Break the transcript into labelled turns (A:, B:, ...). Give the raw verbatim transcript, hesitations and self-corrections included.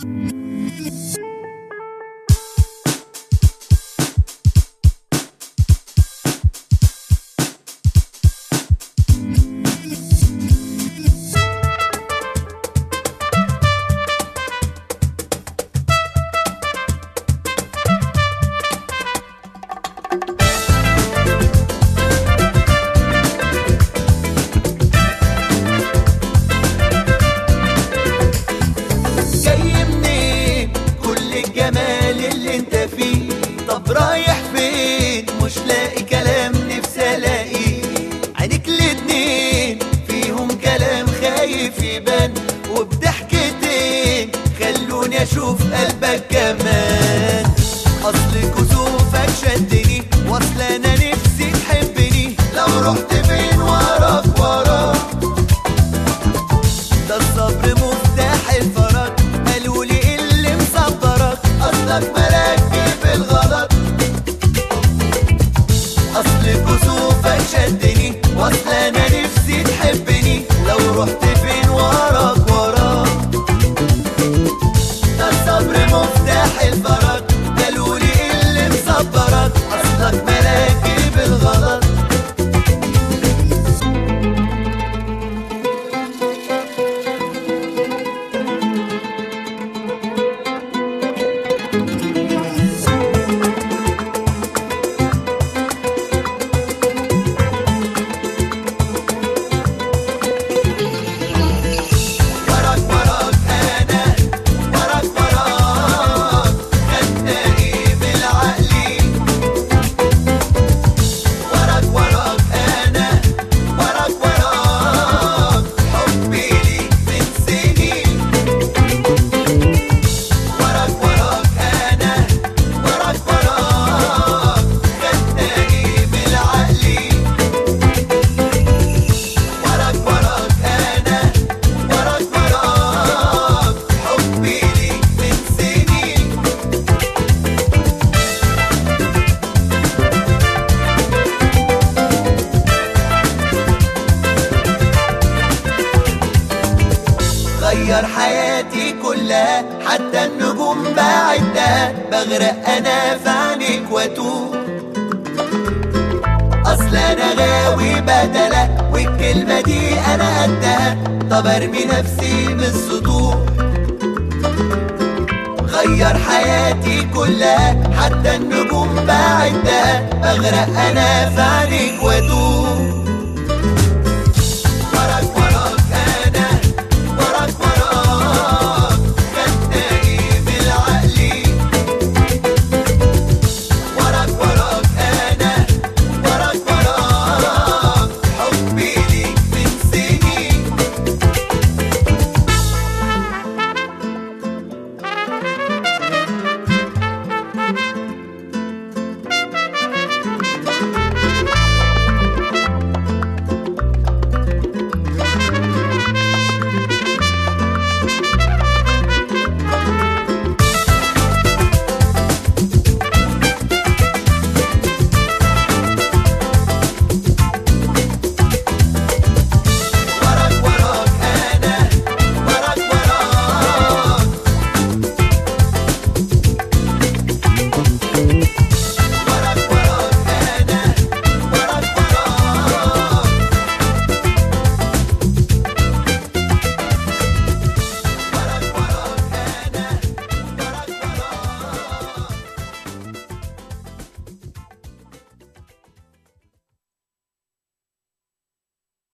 A: رايح فين مش لاقي كلام نفسي الاقي، عينيك الاتنين فيهم كلام خايف يبان، وبضحكتين خلوني اشوف قلبك كمان. اصل كسوفك شدني واصل انا نفسي تحبني، لو رحت فين وراك وراك ده الصبر مفتاح الفرج، قالولي اللي مصبرك اصلك ملاك في الغلط. اصل كسوفك شدني واصل انا نفسي تحبني، لو رحت فين وراك وراك ده الصبر مفتاح الفرج، قالولي اللي مصبرك اصلك ملاكي بالغلط. غير حياتي كلها حتى النجوم بعدها، بغرق انا في عينيك واتوه. اصل انا غاوي بدله والكلمه دي انا قدها، طب ارمي نفسي من السطوح. غير حياتي كلها حتى النجوم بعدها، بغرق انا في عينيك واتوه.